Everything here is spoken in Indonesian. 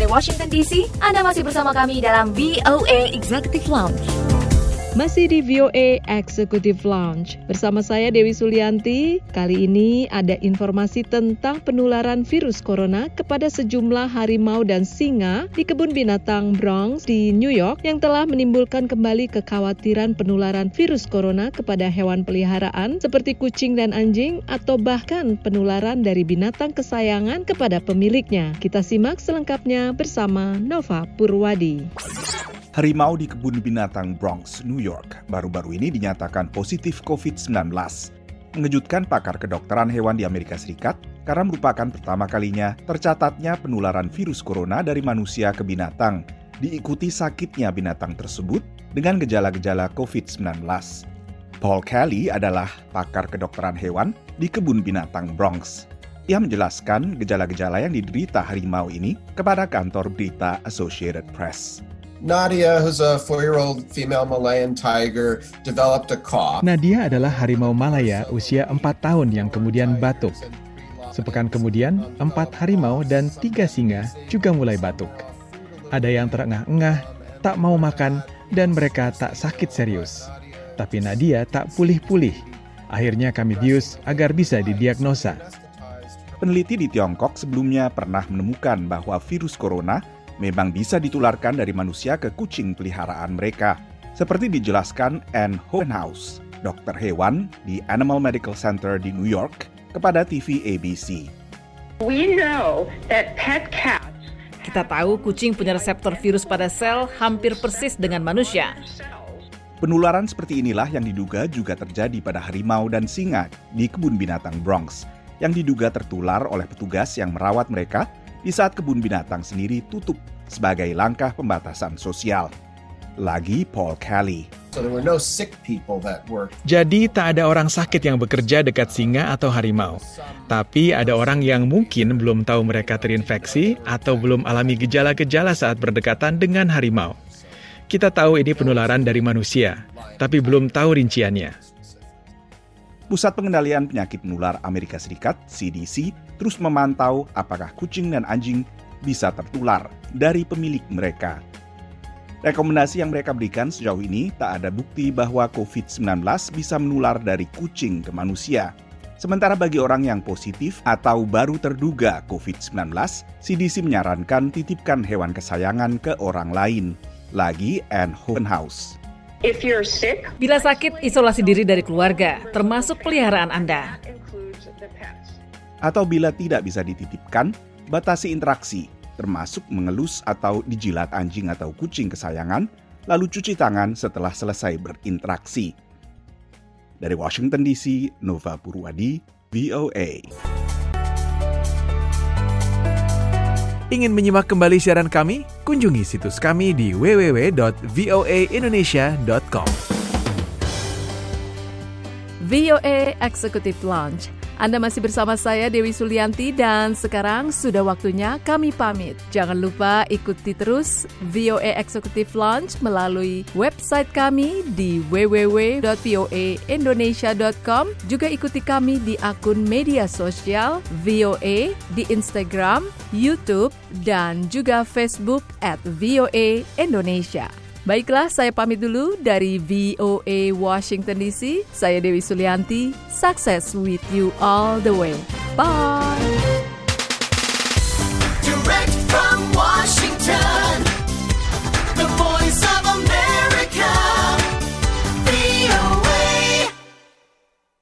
Washington DC. Anda masih bersama kami dalam VOA Executive Lounge. Masih di VOA Executive Lounge. Bersama saya Dewi Sulianti. Kali ini ada informasi tentang penularan virus corona kepada sejumlah harimau dan singa di kebun binatang Bronx di New York yang telah menimbulkan kembali kekhawatiran penularan virus corona kepada hewan peliharaan seperti kucing dan anjing atau bahkan penularan dari binatang kesayangan kepada pemiliknya. Kita simak selengkapnya bersama Nova Purwadi. Harimau di kebun binatang Bronx, New York, baru-baru ini dinyatakan positif COVID-19. Mengejutkan pakar kedokteran hewan di Amerika Serikat karena merupakan pertama kalinya tercatatnya penularan virus corona dari manusia ke binatang, diikuti sakitnya binatang tersebut dengan gejala-gejala COVID-19. Paul Kelly adalah pakar kedokteran hewan di kebun binatang Bronx. Ia menjelaskan gejala-gejala yang diderita harimau ini kepada kantor berita Associated Press. Nadia, who's a 4-year-old female Malayan tiger, developed a cough. Nadia adalah harimau Malaya usia 4 tahun yang kemudian batuk. Sepekan kemudian, 4 harimau dan 3 singa juga mulai batuk. Ada yang terengah-engah, tak mau makan, dan mereka tak sakit serius. Tapi Nadia tak pulih-pulih. Akhirnya kami bius agar bisa didiagnosa. Peneliti di Tiongkok sebelumnya pernah menemukan bahwa virus corona memang bisa ditularkan dari manusia ke kucing peliharaan mereka. Seperti dijelaskan Anne Hohenhaus, dokter hewan di Animal Medical Center di New York, kepada TV ABC. Kita tahu kucing punya reseptor virus pada sel hampir persis dengan manusia. Penularan seperti inilah yang diduga juga terjadi pada harimau dan singa di kebun binatang Bronx, yang diduga tertular oleh petugas yang merawat mereka di saat kebun binatang sendiri tutup sebagai langkah pembatasan sosial. Lagi Paul Kelly. Jadi tak ada orang sakit yang bekerja dekat singa atau harimau. Tapi ada orang yang mungkin belum tahu mereka terinfeksi atau belum alami gejala-gejala saat berdekatan dengan harimau. Kita tahu ini penularan dari manusia, tapi belum tahu rinciannya. Pusat Pengendalian Penyakit Menular Amerika Serikat, CDC, terus memantau apakah kucing dan anjing bisa tertular dari pemilik mereka. Rekomendasi yang mereka berikan sejauh ini tak ada bukti bahwa COVID-19 bisa menular dari kucing ke manusia. Sementara bagi orang yang positif atau baru terduga COVID-19, CDC menyarankan titipkan hewan kesayangan ke orang lain. Lagi Anne Hohenhaus. Bila sakit, isolasi diri dari keluarga, termasuk peliharaan Anda. Atau bila tidak bisa dititipkan, batasi interaksi, termasuk mengelus atau dijilat anjing atau kucing kesayangan, lalu cuci tangan setelah selesai berinteraksi. Dari Washington DC, Nova Purwadi, VOA. Ingin menyimak kembali siaran kami? Kunjungi situs kami di www.voaindonesia.com. VOA Executive Lounge. Anda masih bersama saya Dewi Sulianti dan sekarang sudah waktunya kami pamit. Jangan lupa ikuti terus VOA Executive Lounge melalui website kami di www.voaindonesia.com. Juga ikuti kami di akun media sosial VOA di Instagram, YouTube, dan juga Facebook @VOA Indonesia. Baiklah, saya pamit dulu dari VOA Washington DC. Saya Dewi Sulianti. Success with you all the way. Bye!